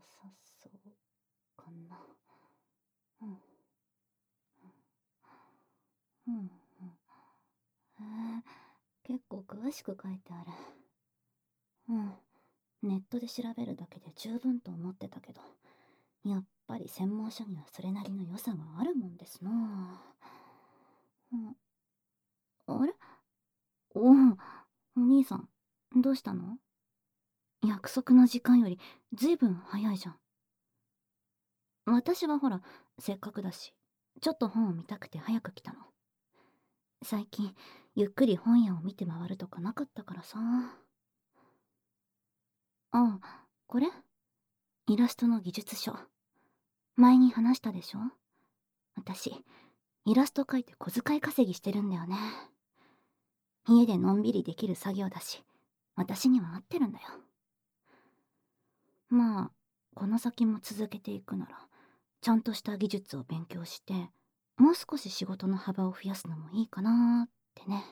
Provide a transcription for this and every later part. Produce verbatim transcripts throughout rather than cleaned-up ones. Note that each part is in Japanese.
さそうかな。うん、うん、うん。へえ、結構詳しく書いてある。うん。ネットで調べるだけで十分と思ってたけど、やっぱり専門書にはそれなりの良さがあるもんですなあ。うん、あれ、おお、お兄さん、どうしたの？約束の時間よりずいぶん早いじゃん。私はほら、せっかくだし、ちょっと本を見たくて早く来たの。最近、ゆっくり本屋を見て回るとかなかったからさ。ああ、これイラストの技術書。前に話したでしょ？私、イラスト描いて小遣い稼ぎしてるんだよね。家でのんびりできる作業だし、私には合ってるんだよ。まあ、この先も続けていくなら、ちゃんとした技術を勉強して、もう少し仕事の幅を増やすのもいいかなーってね。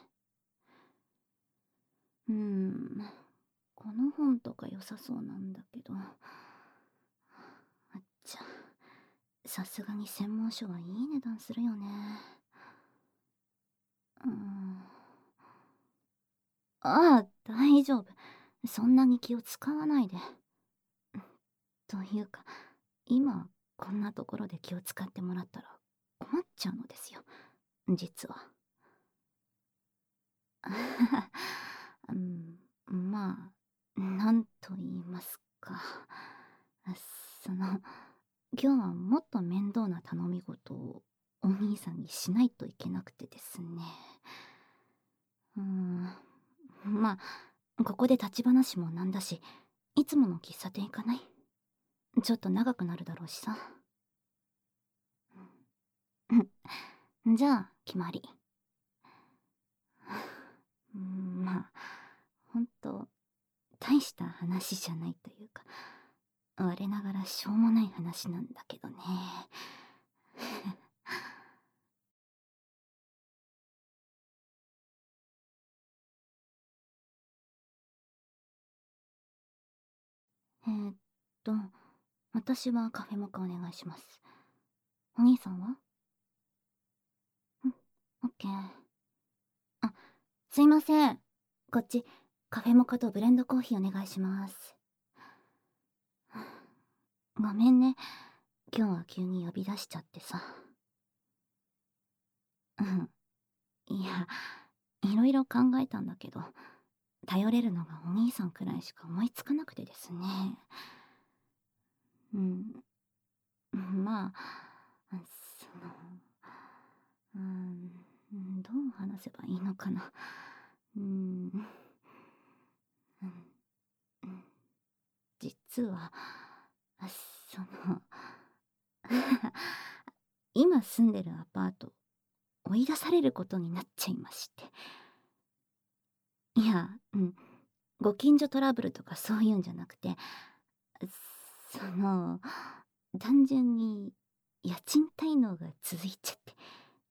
うーん、この本とか良さそうなんだけど。あっちゃ、さすがに専門書はいい値段するよね。うーん。ああ、大丈夫。そんなに気を使わないで。というか、今、こんなところで気を使ってもらったら困っちゃうのですよ。実は。うん、まあ、なんと言いますか。その、今日はもっと面倒な頼み事をお兄さんにしないといけなくてですね。うーん、まあ、ここで立ち話もなんだし、いつもの喫茶店行かない？ちょっと長くなるだろうしさ。うん。じゃあ、決まり。うん、まあ、ほんと、大した話じゃないというか、我ながらしょうもない話なんだけどね。えーっと、私はカフェモカお願いします。お兄さんは？うん、オッケー。あ、すいません。こっち、カフェモカとブレンドコーヒーお願いします。ごめんね。今日は急に呼び出しちゃってさ。うん。いや、いろいろ考えたんだけど、頼れるのがお兄さんくらいしか思いつかなくてですね。うん。まあ、その、うん、どう話せばいいのかな。うん、うん、実は、その、今住んでるアパート、追い出されることになっちゃいまして。いや、うん、ご近所トラブルとかそういうんじゃなくて、その、単純に家賃滞納が続いちゃって。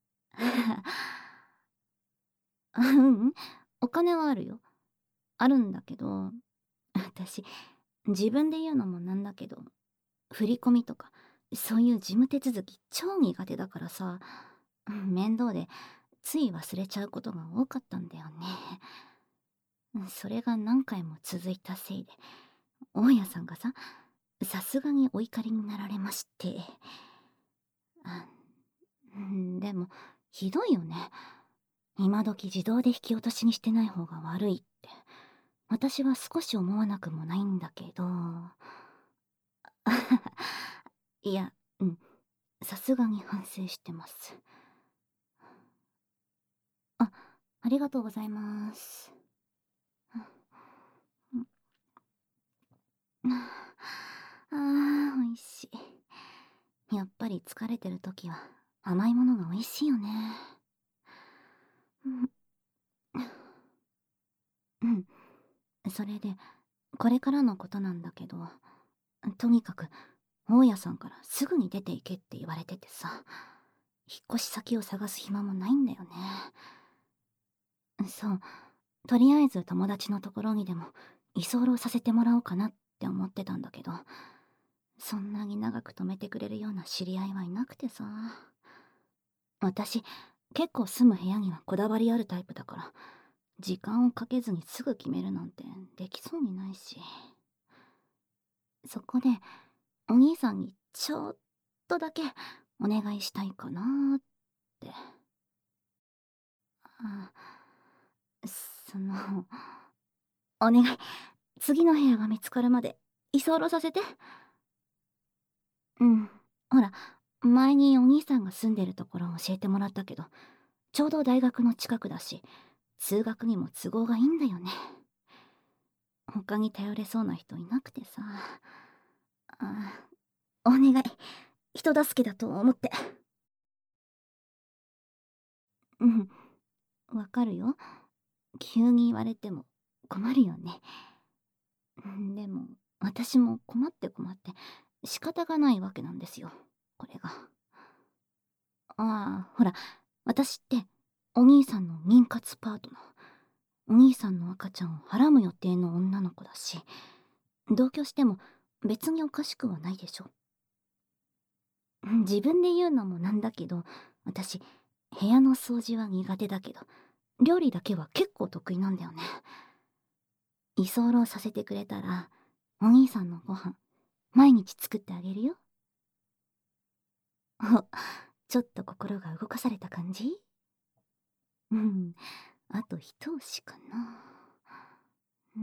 ううん、お金はあるよ。あるんだけど、私、自分で言うのもなんだけど、振り込みとか、そういう事務手続き超苦手だからさ、面倒でつい忘れちゃうことが多かったんだよね。それが何回も続いたせいで、大家さんがさ、さすがにお怒りになられまして。あ、でも、ひどいよね。今時自動で引き落としにしてない方が悪いって。私は少し思わなくもないんだけど。いや、うん、さすがに反省してます。あ、ありがとうございます。うん、ああ、美味しい。やっぱり疲れてる時は甘いものが美味しいよね。うん、うん。それで、これからのことなんだけど、とにかく、大家さんからすぐに出て行けって言われててさ、引っ越し先を探す暇もないんだよね。そう、とりあえず友達のところにでも居候させてもらおうかなって思ってたんだけど、 そんなに長く泊めてくれるような知り合いはいなくてさ。私、結構住む部屋にはこだわりあるタイプだから、時間をかけずにすぐ決めるなんてできそうにないし。そこで、お兄さんにちょっとだけお願いしたいかなーって。あ、その、お願い、次の部屋が見つかるまで居候させて。うん。ほら、前にお兄さんが住んでるところを教えてもらったけど、ちょうど大学の近くだし、通学にも都合がいいんだよね。他に頼れそうな人いなくてさ。あ、お願い、人助けだと思って。うん、わかるよ。急に言われても困るよね。でも、私も困って困って仕方がないわけなんですよ、これが。ああ、ほら、私ってお兄さんの妊活パートナー。お兄さんの赤ちゃんをはらむ予定の女の子だし、同居しても別におかしくはないでしょ。自分で言うのもなんだけど、私、部屋の掃除は苦手だけど、料理だけは結構得意なんだよね。居候させてくれたら、お兄さんのご飯、毎日作ってあげるよ。お、ちょっと心が動かされた感じ？うん、あと一押しかな。うん。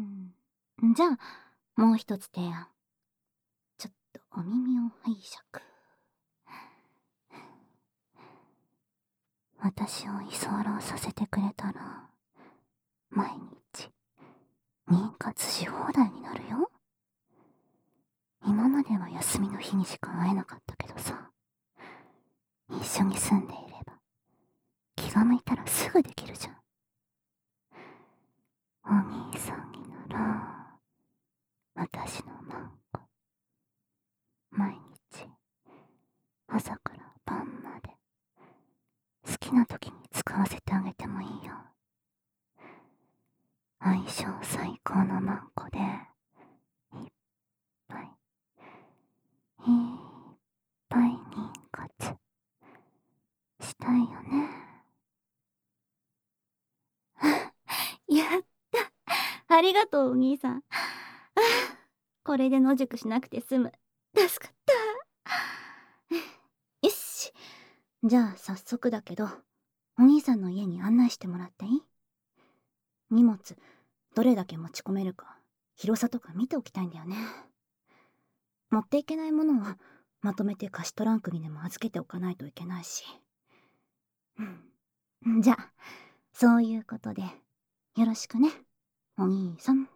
じゃあ、もう一つ提案。ちょっとお耳を拝借。私を居候させてくれたら、毎日、妊活し放題になるよ。今までは休みの日にしか会えなかったけどさ、一緒に住んでいれば、気が向いたらすぐできるじゃん。お兄さんになら、私のマンコ、毎日、朝から晩まで、好きな時に使わせてあげてもいいよ。相性最高のマンコで、いっぱい、いっぱい妊活したいよね。やった。ありがとう、お兄さん。これで野宿しなくて済む。助かった。よし。じゃあ早速だけど、お兄さんの家に案内してもらっていい？荷物、どれだけ持ち込めるか、広さとか見ておきたいんだよね。持っていけないものは、まとめて貸しトランクにでも預けておかないといけないし。うん。じゃあ、そういうことで、よろしくね、お兄さん。